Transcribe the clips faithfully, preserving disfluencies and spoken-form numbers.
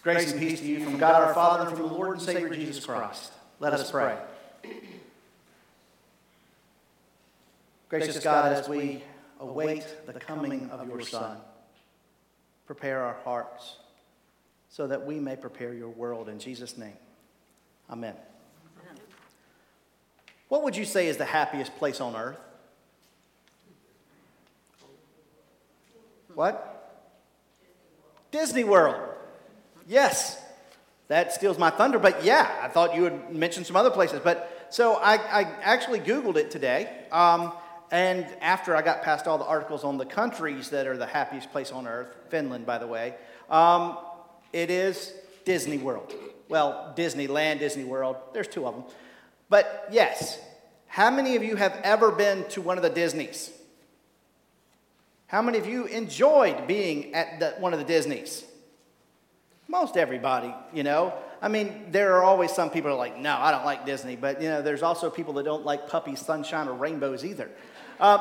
Grace and peace to you from God our Father and from the Lord and Savior Jesus Christ. Let us pray. Gracious God, as we await the coming of your Son, prepare our hearts so that we may prepare your world. In Jesus' name, amen. Amen. What would you say is the happiest place on earth? What? Disney World. Yes. That steals my thunder, but yeah, I thought you would mention some other places. But so I, I actually Googled it today, um, and after I got past all the articles on the countries that are the happiest place on earth, Finland, by the way, um, it is Disney World. Well, Disneyland, Disney World, there's two of them. But yes, how many of you have ever been to one of the Disneys? How many of you enjoyed being at the, one of the Disneys? Most everybody, you know. I mean, there are always some people who are like, no, I don't like Disney. But, you know, there's also people that don't like puppies, sunshine, or rainbows either. Um,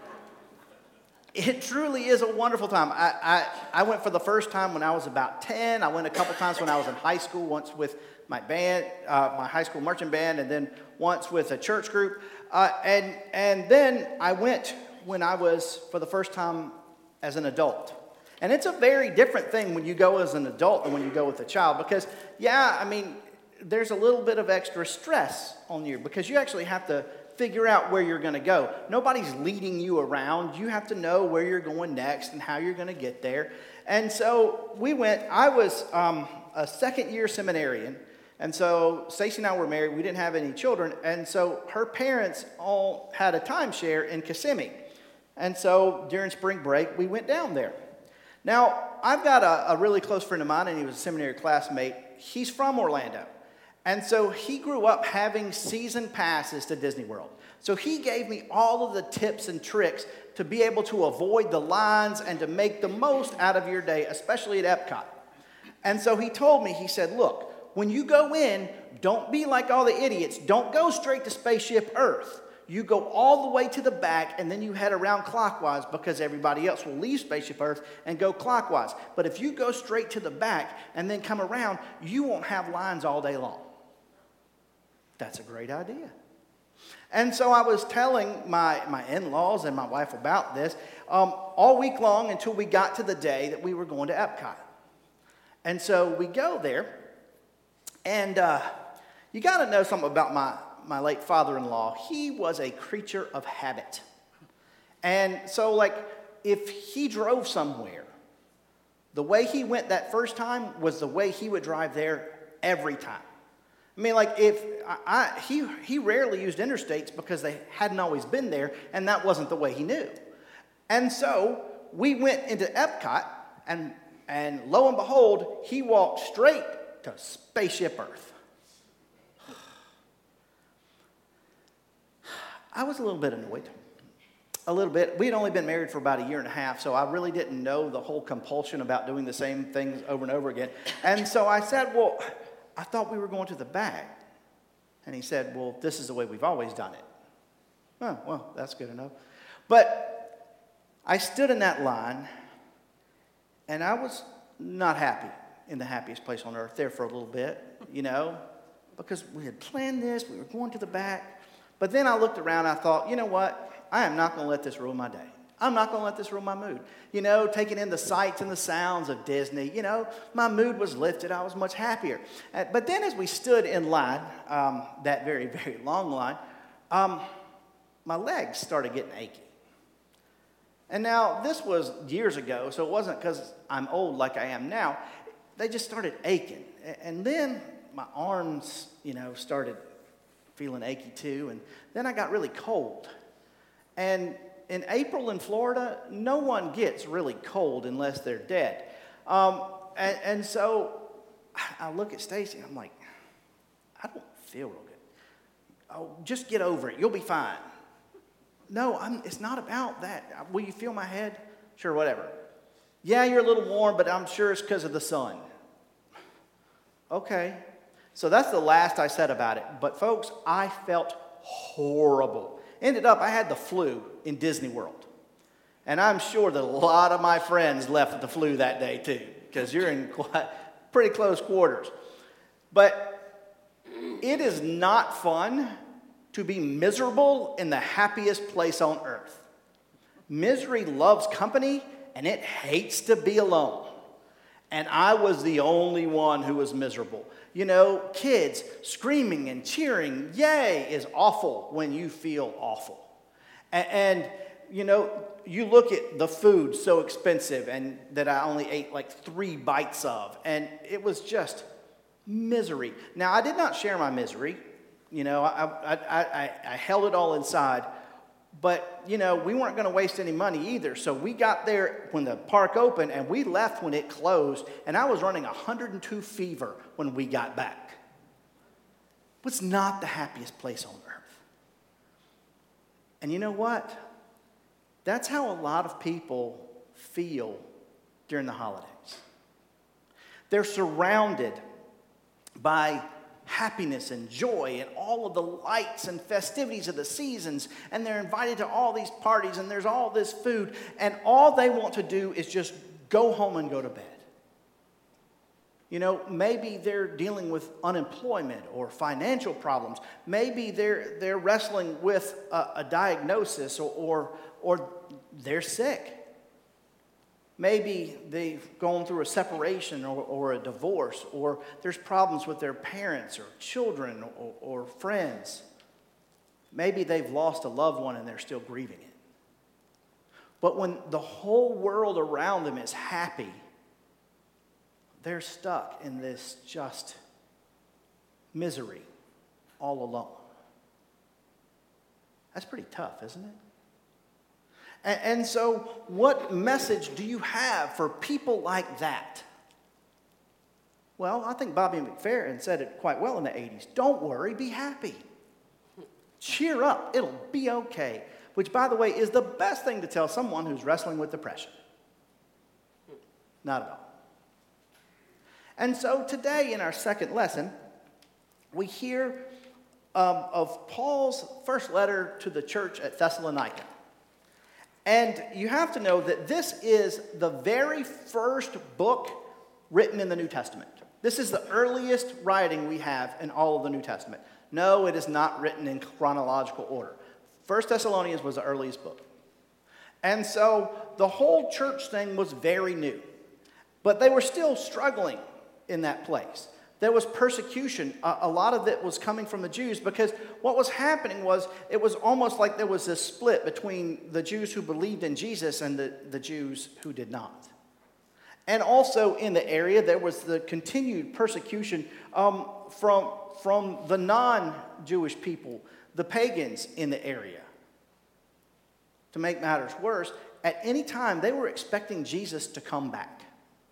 it truly is a wonderful time. I, I, I went for the first time when I was about ten. I went a couple times when I was in high school, once with my band, uh, my high school marching band, and then once with a church group. Uh, and, and then I went when I was, for the first time, as an adult. And it's a very different thing when you go as an adult than when you go with a child because, yeah, I mean, there's a little bit of extra stress on you because you actually have to figure out where you're going to go. Nobody's leading you around. You have to know where you're going next and how you're going to get there. And so we went, I was um, a second-year seminarian, and so Stacy and I were married. We didn't have any children, and so her parents all had a timeshare in Kissimmee. And so during spring break, we went down there. Now, I've got a, a really close friend of mine, and he was a seminary classmate. He's from Orlando. And so he grew up having season passes to Disney World. So he gave me all of the tips and tricks to be able to avoid the lines and to make the most out of your day, especially at Epcot. And so he told me, he said, look, when you go in, don't be like all the idiots. Don't go straight to Spaceship Earth. You go all the way to the back, and then you head around clockwise because everybody else will leave Spaceship Earth and go clockwise. But if you go straight to the back and then come around, you won't have lines all day long. That's a great idea. And so I was telling my, my in-laws and my wife about this um, all week long until we got to the day that we were going to Epcot. And so we go there, and uh, you got to know something about my... my late father-in-law. He was a creature of habit. And so, like, if he drove somewhere, the way he went that first time was the way he would drive there every time. I mean, like, if I, I he, he rarely used interstates because they hadn't always been there, and that wasn't the way he knew. And so, we went into Epcot, and, and lo and behold, he walked straight to Spaceship Earth. I was a little bit annoyed, a little bit. We had only been married for about a year and a half, so I really didn't know the whole compulsion about doing the same things over and over again. And so I said, well, I thought we were going to the back. And he said, well, this is the way we've always done it. Oh, well, that's good enough. But I stood in that line, and I was not happy in the happiest place on earth there for a little bit, you know, because we had planned this, we were going to the back. But then I looked around and I thought, you know what? I am not going to let this ruin my day. I'm not going to let this ruin my mood. You know, taking in the sights and the sounds of Disney, you know, my mood was lifted. I was much happier. Uh, but then as we stood in line, um, that very, very long line, um, my legs started getting achy. And now this was years ago, so it wasn't because I'm old like I am now. They just started aching. And then my arms, you know, started feeling achy too, and then I got really cold. And in April in Florida, no one gets really cold unless they're dead. Um, and, and so I look at Stacy, and I'm like, I don't feel real good. Oh, just get over it. You'll be fine. No, I'm, it's not about that. Will you feel my head? Sure, whatever. Yeah, you're a little warm, but I'm sure it's because of the sun. Okay. So that's the last I said about it. But folks, I felt horrible. Ended up, I had the flu in Disney World. And I'm sure that a lot of my friends left with the flu that day too. Because you're in quite, pretty close quarters. But it is not fun to be miserable in the happiest place on earth. Misery loves company, and it hates to be alone. And I was the only one who was miserable. You know, kids screaming and cheering, yay, is awful when you feel awful. And, and, you know, you look at the food so expensive and that I only ate like three bites of, and it was just misery. Now, I did not share my misery. You know, I, I, I, I held it all inside. But, you know, we weren't going to waste any money either. So we got there when the park opened, and we left when it closed. And I was running one hundred two fever when we got back. It was not the happiest place on earth. And you know what? That's how a lot of people feel during the holidays. They're surrounded by happiness and joy and all of the lights and festivities of the seasons, and they're invited to all these parties, and there's all this food, and all they want to do is just go home and go to bed. You know, maybe they're dealing with unemployment or financial problems. Maybe they're they're wrestling with a, a diagnosis, or, or or they're sick. Maybe they've gone through a separation or, or a divorce, or there's problems with their parents or children or, or friends. Maybe they've lost a loved one and they're still grieving it. But when the whole world around them is happy, they're stuck in this just misery all alone. That's pretty tough, isn't it? And, and so what message do you have for people like that? Well, I think Bobby McFerrin said it quite well in the eighties. Don't worry, be happy. Cheer up, it'll be okay. Which, by the way, is the best thing to tell someone who's wrestling with depression. Not at all. And so today in our second lesson, we hear um, of Paul's first letter to the church at Thessalonica. And you have to know that this is the very first book written in the New Testament. This is the earliest writing we have in all of the New Testament. No, it is not written in chronological order. First Thessalonians was the earliest book. And so the whole church thing was very new. But they were still struggling in that place. There was persecution. A, a lot of it was coming from the Jews, because what was happening was it was almost like there was this split between the Jews who believed in Jesus and the, the Jews who did not. And also in the area, there was the continued persecution um, from, from the non-Jewish people, the pagans in the area. To make matters worse, at any time they were expecting Jesus to come back.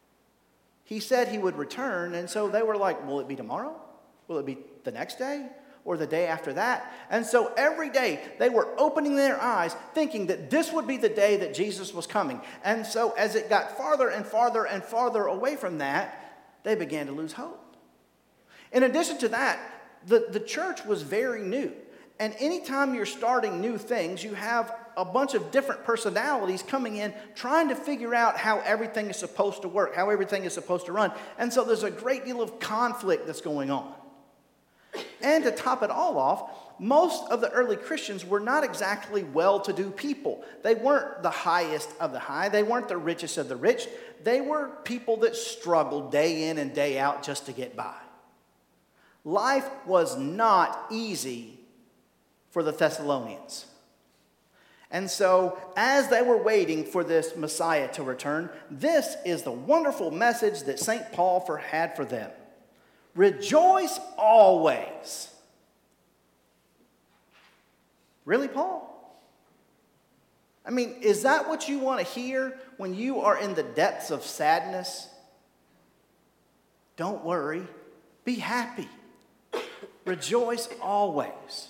He said he would return, and so they were like, will it be tomorrow? Will it be the next day? Or the day after that? And so every day they were opening their eyes, thinking that this would be the day that Jesus was coming. And so as it got farther and farther and farther away from that, they began to lose hope. In addition to that, the, the church was very new. And anytime you're starting new things, you have a bunch of different personalities coming in, trying to figure out how everything is supposed to work, how everything is supposed to run. And so there's a great deal of conflict that's going on. And to top it all off, most of the early Christians were not exactly well-to-do people. They weren't the highest of the high. They weren't the richest of the rich. They were people that struggled day in and day out just to get by. Life was not easy for the Thessalonians. And so, as they were waiting for this Messiah to return, this is the wonderful message that Saint Paul for, had for them. Rejoice always. Really, Paul? I mean, is that what you want to hear when you are in the depths of sadness? Don't worry. Be happy. Rejoice always.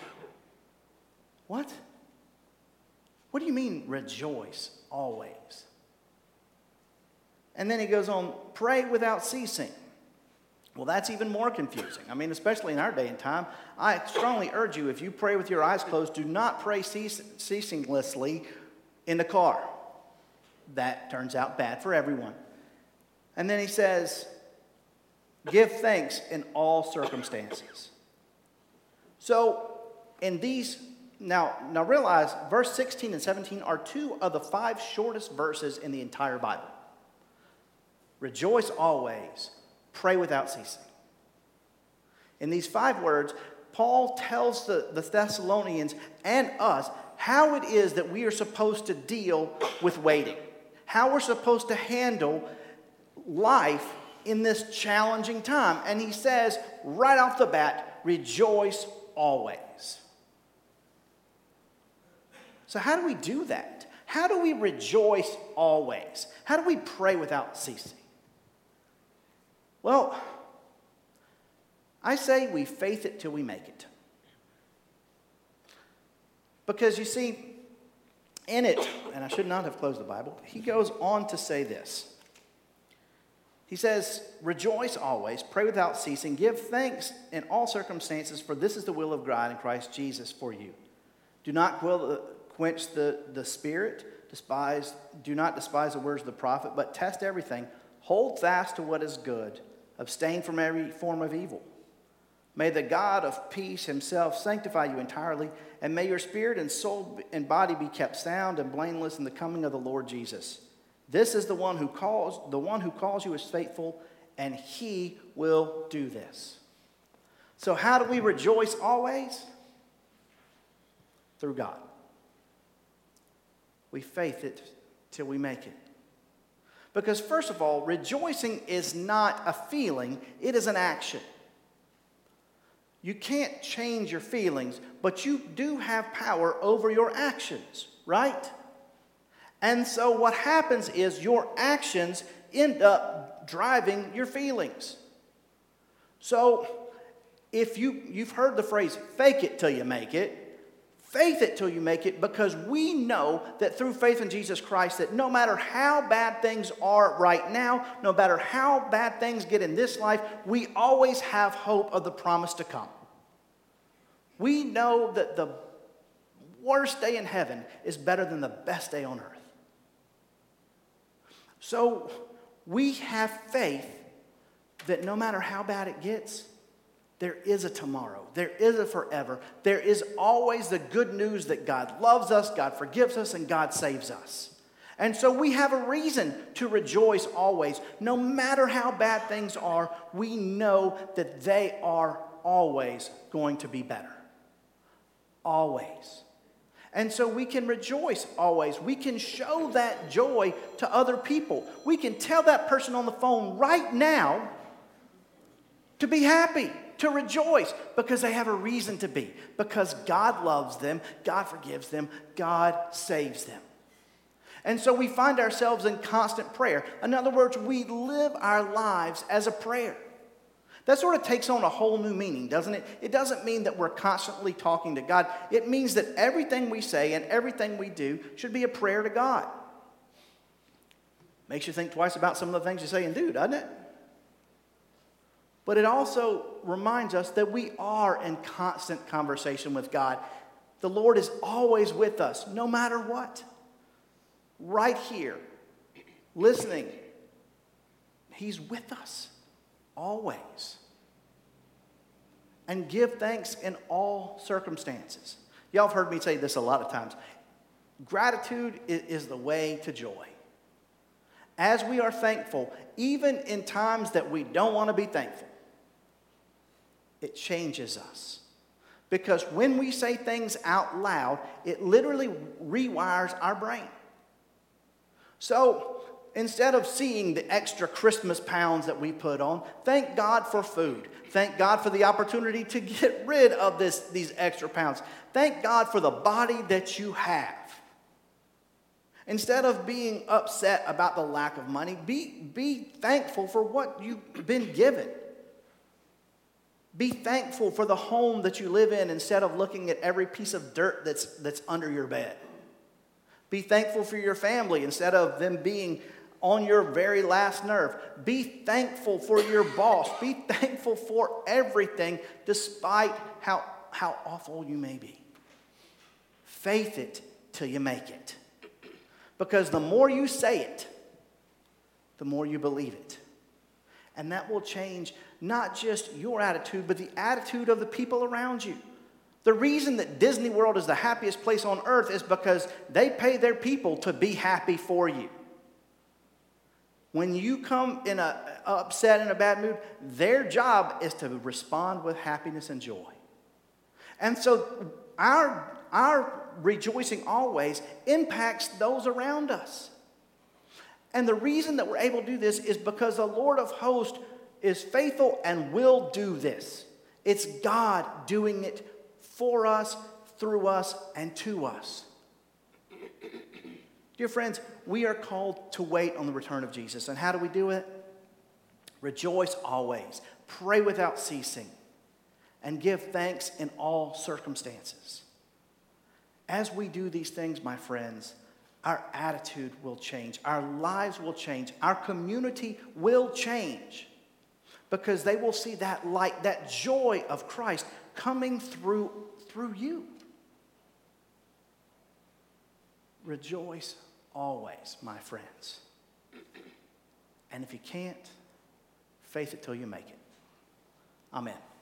What? What do you mean, rejoice always? And then he goes on, pray without ceasing. Well, that's even more confusing. I mean, especially in our day and time, I strongly urge you, if you pray with your eyes closed, do not pray cease, ceasinglessly in the car. That turns out bad for everyone. And then he says, Give thanks in all circumstances. So, in these, now, now realize, verse sixteen and seventeen are two of the five shortest verses in the entire Bible. Rejoice always, pray without ceasing. In these five words, Paul tells the, the Thessalonians and us how it is that we are supposed to deal with waiting, how we're supposed to handle life in this challenging time. And he says right off the bat, rejoice always. So how do we do that? How do we rejoice always? How do we pray without ceasing? Well, I say we faith it till we make it. Because you see, in it, and I should not have closed the Bible, he goes on to say this. He says, rejoice always, pray without ceasing, give thanks in all circumstances, for this is the will of God in Christ Jesus for you. Do not quench the, the spirit, despise, do not despise the words of the prophet, but test everything, hold fast to what is good, abstain from every form of evil. May the God of peace himself sanctify you entirely, and may your spirit and soul and body be kept sound and blameless in the coming of the Lord Jesus. This is the one who calls, the one who calls you is faithful, and he will do this. So how do we rejoice always? Through God. We faith it till we make it. Because first of all, rejoicing is not a feeling, it is an action. You can't change your feelings, but you do have power over your actions, right? And so what happens is your actions end up driving your feelings. So if you, you've heard the phrase, fake it till you make it, faith it till you make it, because we know that through faith in Jesus Christ that no matter how bad things are right now, no matter how bad things get in this life, we always have hope of the promise to come. We know that the worst day in heaven is better than the best day on earth. So we have faith that no matter how bad it gets, there is a tomorrow. There is a forever. There is always the good news that God loves us, God forgives us, and God saves us. And so we have a reason to rejoice always. No matter how bad things are, we know that they are always going to be better. Always. And so we can rejoice always. We can show that joy to other people. We can tell that person on the phone right now to be happy, to rejoice, because they have a reason to be. Because God loves them, God forgives them, God saves them. And so we find ourselves in constant prayer. In other words, we live our lives as a prayer. That sort of takes on a whole new meaning, doesn't it? It doesn't mean that we're constantly talking to God. It means that everything we say and everything we do should be a prayer to God. Makes you think twice about some of the things you say and do, doesn't it? But it also reminds us that we are in constant conversation with God. The Lord is always with us, no matter what. Right here, listening. He's with us. Always. And give thanks in all circumstances. Y'all have heard me say this a lot of times. Gratitude is the way to joy. As we are thankful, even in times that we don't want to be thankful, it changes us. Because when we say things out loud, it literally rewires our brain. So, instead of seeing the extra Christmas pounds that we put on, thank God for food. Thank God for the opportunity to get rid of this, these extra pounds. Thank God for the body that you have. Instead of being upset about the lack of money, be, be thankful for what you've been given. Be thankful for the home that you live in instead of looking at every piece of dirt that's, that's under your bed. Be thankful for your family instead of them being on your very last nerve. Be thankful for your boss. Be thankful for everything despite how, how awful you may be. Faith it till you make it. Because the more you say it, the more you believe it. And that will change not just your attitude, but the attitude of the people around you. The reason that Disney World is the happiest place on earth is because they pay their people to be happy for you. When you come in a upset, in a bad mood, their job is to respond with happiness and joy. And so our, our rejoicing always impacts those around us. And the reason that we're able to do this is because the Lord of hosts is faithful and will do this. It's God doing it for us, through us, and to us. Dear friends, we are called to wait on the return of Jesus. And how do we do it? Rejoice always, pray without ceasing, and give thanks in all circumstances. As we do these things, my friends, our attitude will change. Our lives will change. Our community will change because they will see that light, that joy of Christ coming through, through you. Rejoice always, my friends. And if you can't, faith it till you make it. Amen.